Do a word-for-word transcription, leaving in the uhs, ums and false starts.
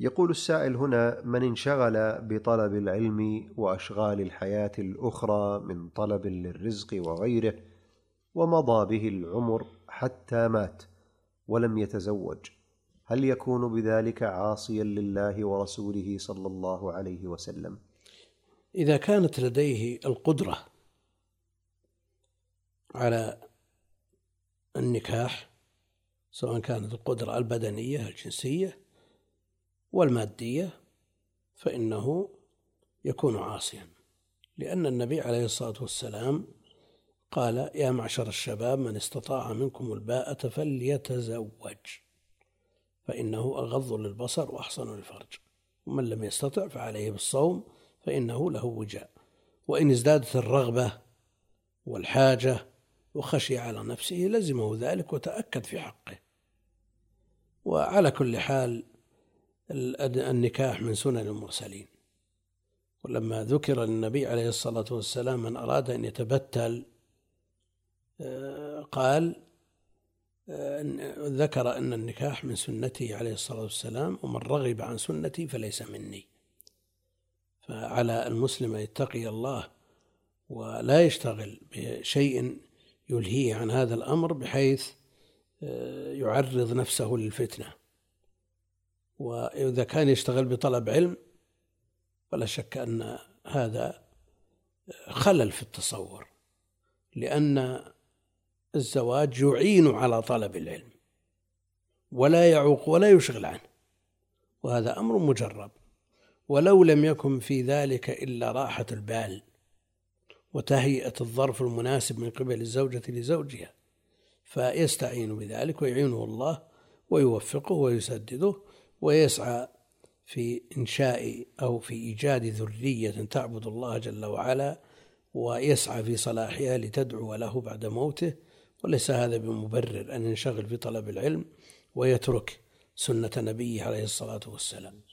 يقول السائل هنا: من انشغل بطلب العلم وأشغال الحياة الأخرى من طلب للرزق وغيره، ومضى به العمر حتى مات ولم يتزوج، هل يكون بذلك عاصيا لله ورسوله صلى الله عليه وسلم؟ إذا كانت لديه القدرة على النكاح، سواء كانت القدرة البدنية الجنسية والمادية، فإنه يكون عاصيا، لأن النبي عليه الصلاة والسلام قال: يا معشر الشباب من استطاع منكم الباءة فليتزوج فإنه أغض للبصر وأحصن للفرج، ومن لم يستطع فعليه بالصوم فإنه له وجاء. وإن ازدادت الرغبة والحاجة وخشي على نفسه لزمه ذلك وتأكد في حقه. وعلى كل حال النكاح من سنن المرسلين، ولما ذكر للنبي عليه الصلاة والسلام من أراد أن يتبتل قال ذكر أن النكاح من سنته عليه الصلاة والسلام، ومن رغب عن سنتي فليس مني. فعلى المسلم أن يتقي الله ولا يشتغل بشيء يلهيه عن هذا الأمر بحيث يعرض نفسه للفتنة. وإذا كان يشتغل بطلب علم فلا شك أن هذا خلل في التصور، لأن الزواج يعين على طلب العلم ولا يعوق ولا يشغل عنه، وهذا أمر مجرب. ولو لم يكن في ذلك إلا راحة البال وتهيئة الظرف المناسب من قبل الزوجة لزوجها، فيستعين بذلك ويعينه الله ويوفقه ويسدده، ويسعى في إنشاء أو في إيجاد ذرية تعبد الله جل وعلا، ويسعى في صلاحها لتدعو له بعد موته. وليس هذا بمبرر أن ينشغل في طلب العلم ويترك سنة نبيه عليه الصلاة والسلام.